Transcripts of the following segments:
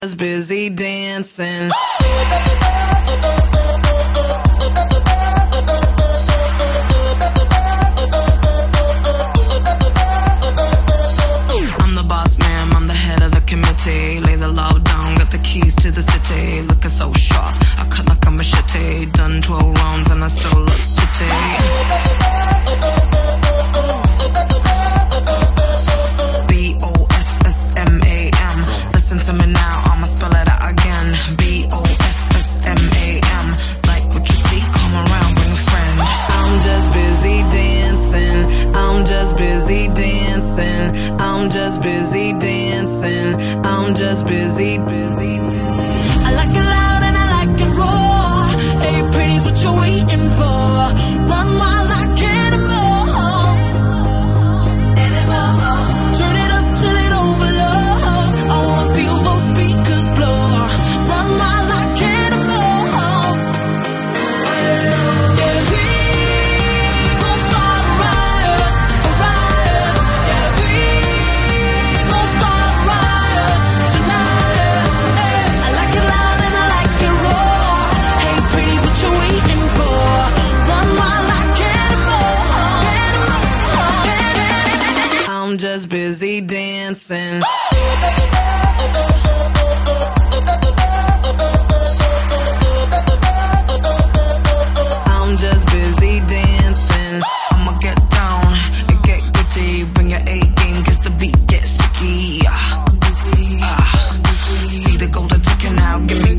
Just busy dancing. I'm the boss man, I'm the head of the committee. Lay the law down, got the keys to the city. Looking so sharp, I cut like a machete. Done 12 rounds and I still look pretty. B-O-S-S-M-A-M. Listen to me now, I'ma spell it out again. B-O-S-S-M-A-M. Like what you see, come around, bring a friend. I'm just busy dancing. I'm just busy dancing. I'm just busy dancing. I'm just busy. I like it loud and I like it raw. Hey, pretty's what you're waiting for. Run wild like animals. Turn it up till it overloads. I wanna feel those speakers blow. Run wild like animals. Yeah, we gon' start a riot, a riot. Yeah, we gon' start a riot tonight. Hey, I like it loud and I like it raw. Hey, pretty's what you're waiting for. Run wild like animals. I'm just busy dancing. I'm just busy dancing. I'ma get down and get gritty. Bring your A game, cause the beat gets sticky. See the golden ticket now, gimme.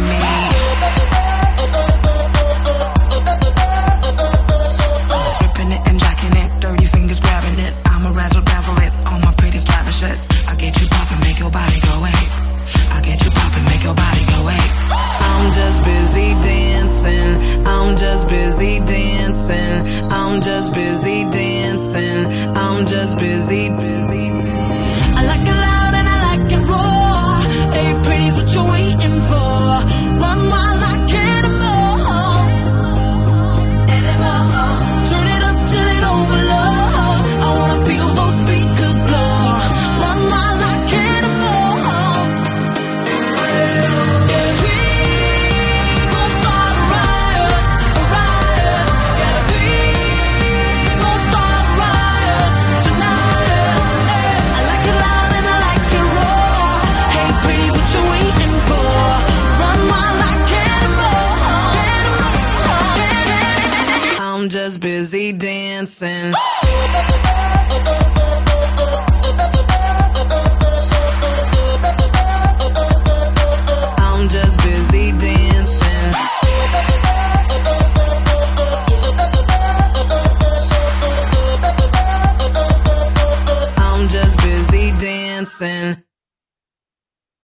Ripping it and jacking it, dirty fingers grabbing it. I'ma razzle dazzle it, all my pretty's lavish it. I get you poppin', make your body go ape. I get you poppin', make your body go ape. I'm just busy dancing. I'm just busy dancing. I'm just busy dancing. I'm just busy. I like it loud and I like it raw. Hey, pretty's what you're waiting for. Run wild like animals. Turn it up till it overloads. I wanna feel those speakers blow. Run wild like animals. Yeah, we gon' start a riot, a riot. Yeah, we gon' start a riot tonight. Hey, I like it loud and I like it raw. Hey, pretty's what you're waiting for. Run wild like animals. I'm just busy dancing. I'm just busy dancing. I'm just busy dancing.